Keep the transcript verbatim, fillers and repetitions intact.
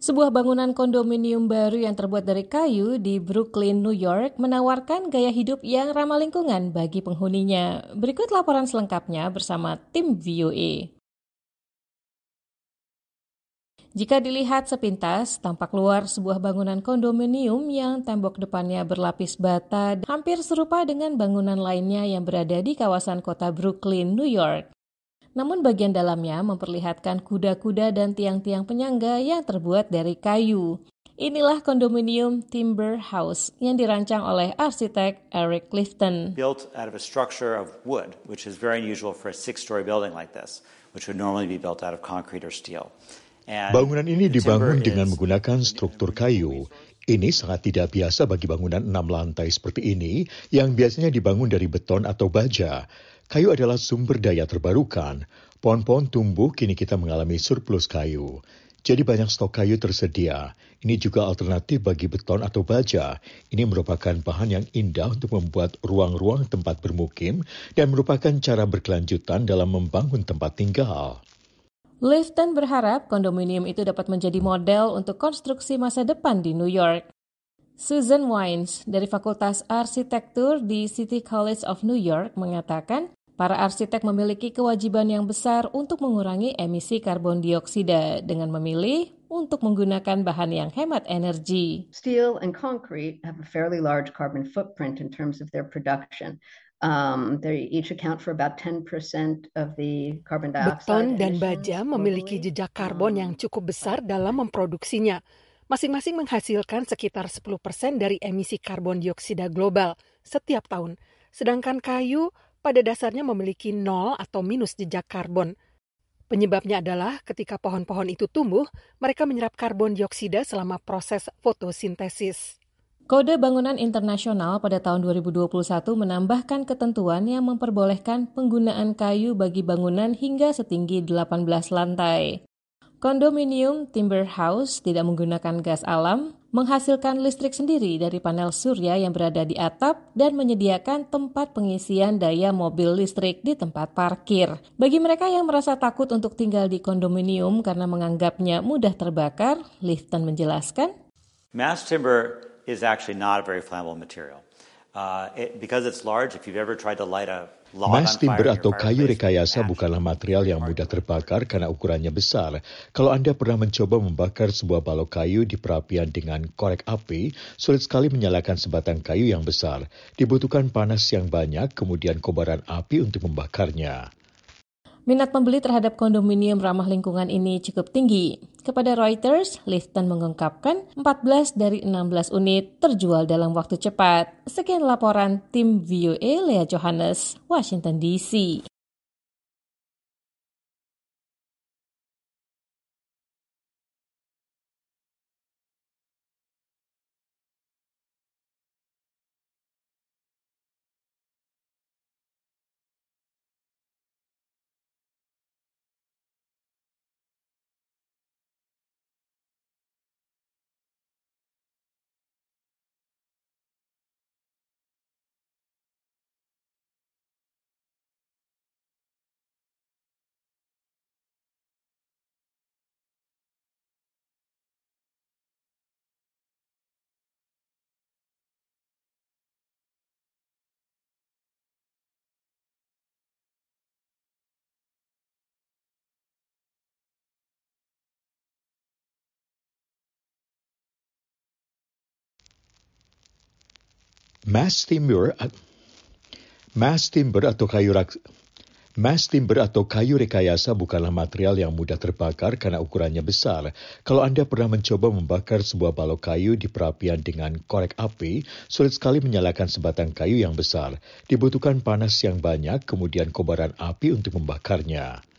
Sebuah bangunan kondominium baru yang terbuat dari kayu di Brooklyn, New York menawarkan gaya hidup yang ramah lingkungan bagi penghuninya. Berikut laporan selengkapnya bersama tim V O A. Jika dilihat sepintas, tampak luar sebuah bangunan kondominium yang tembok depannya berlapis bata hampir serupa dengan bangunan lainnya yang berada di kawasan kota Brooklyn, New York. Namun bagian dalamnya memperlihatkan kuda-kuda dan tiang-tiang penyangga yang terbuat dari kayu. Inilah kondominium Timber House yang dirancang oleh arsitek Eric Clifton. Built out of a structure of wood, which is very unusual for a six-story building like this, which would normally be built out of concrete or steel. And bangunan ini dibangun dengan menggunakan struktur kayu. Ini sangat tidak biasa bagi bangunan enam lantai seperti ini yang biasanya dibangun dari beton atau baja. Kayu adalah sumber daya terbarukan. Pohon-pohon tumbuh, kini kita mengalami surplus kayu. Jadi banyak stok kayu tersedia. Ini juga alternatif bagi beton atau baja. Ini merupakan bahan yang indah untuk membuat ruang-ruang tempat bermukim dan merupakan cara berkelanjutan dalam membangun tempat tinggal. Clifton berharap kondominium itu dapat menjadi model untuk konstruksi masa depan di New York. Susan Wines dari Fakultas Arsitektur di City College of New York mengatakan, para arsitek memiliki kewajiban yang besar untuk mengurangi emisi karbon dioksida dengan memilih untuk menggunakan bahan yang hemat energi. Steel and concrete have a fairly large carbon footprint in terms of their production. Um, they each account for about ten percent of the carbon dioxide. Beton dan baja memiliki jejak karbon yang cukup besar dalam memproduksinya. Masing-masing menghasilkan sekitar sepuluh persen dari emisi karbon dioksida global setiap tahun. Sedangkan kayu pada dasarnya memiliki nol atau minus jejak karbon. Penyebabnya adalah ketika pohon-pohon itu tumbuh, mereka menyerap karbon dioksida selama proses fotosintesis. Kode Bangunan Internasional pada tahun dua ribu dua puluh satu menambahkan ketentuan yang memperbolehkan penggunaan kayu bagi bangunan hingga setinggi delapan belas lantai. Kondominium Timber House tidak menggunakan gas alam, menghasilkan listrik sendiri dari panel surya yang berada di atap dan menyediakan tempat pengisian daya mobil listrik di tempat parkir. Bagi mereka yang merasa takut untuk tinggal di kondominium karena menganggapnya mudah terbakar, Clifton menjelaskan, Mass timber is actually not a very flammable material. Uh, it, because it's large, if you've ever tried to light a Mass timber atau kayu rekayasa bukanlah material yang mudah terbakar karena ukurannya besar. Kalau Anda pernah mencoba membakar sebuah balok kayu di perapian dengan korek api, sulit sekali menyalakan sebatang kayu yang besar. Dibutuhkan panas yang banyak, kemudian kobaran api untuk membakarnya. Minat pembeli terhadap kondominium ramah lingkungan ini cukup tinggi. Kepada Reuters, Clifton mengungkapkan empat belas dari enam belas unit terjual dalam waktu cepat. Sekian laporan tim V O A Lea Johannes, Washington D C. Mass timber, mass timber atau kayu rak, mass timber atau kayu rekayasa bukanlah material yang mudah terbakar karena ukurannya besar. Kalau Anda pernah mencoba membakar sebuah balok kayu di perapian dengan korek api, sulit sekali menyalakan sebatang kayu yang besar. Dibutuhkan panas yang banyak, kemudian kobaran api untuk membakarnya.